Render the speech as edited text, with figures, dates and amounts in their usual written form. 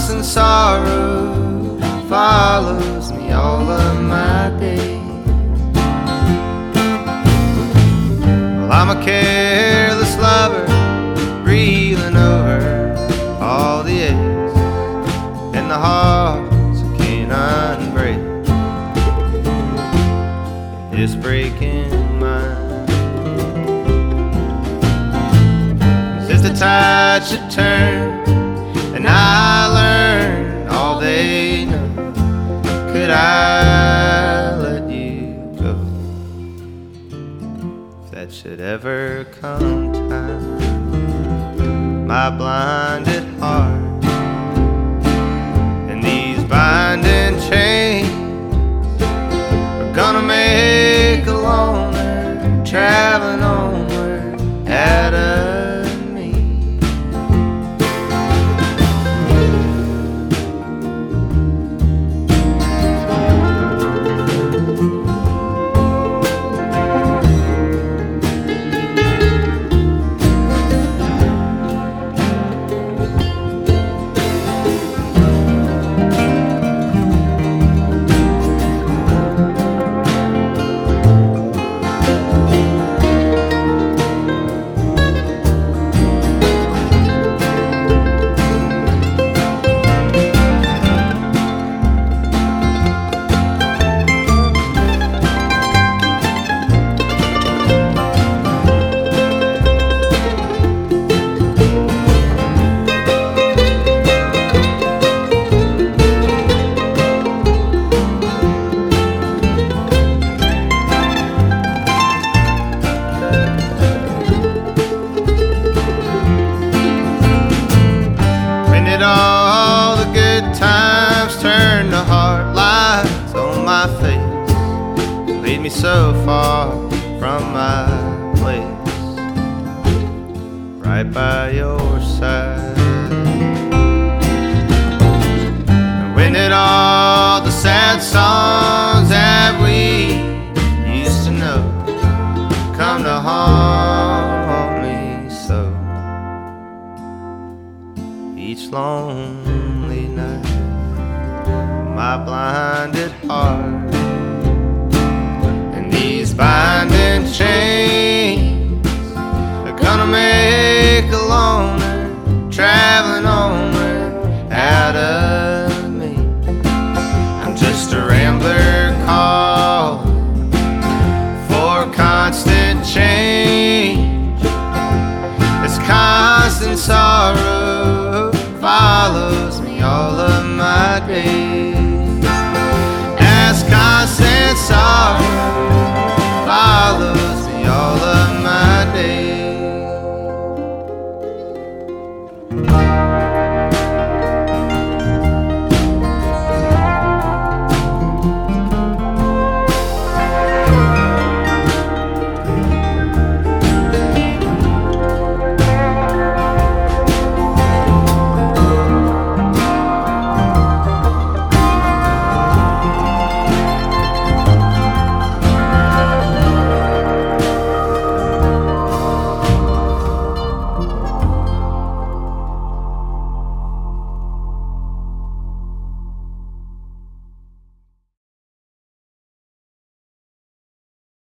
loss and sorrow follows me all of my days. Well, I'm a careless lover, reeling over all the aches and the hearts I can't unbreak. It's breaking mine. 'Cause if the tide should turn and I learn all they know, could I let you go? If that should ever come time, my blinded heart and these binding chains are gonna make a loner traveling onward out of me. All the good times turn to hard lights on my face, lead me so far from my place, right by your side. And when did all the sad songs that we used to know come to haunt me so? Each lonely night, my blinded heart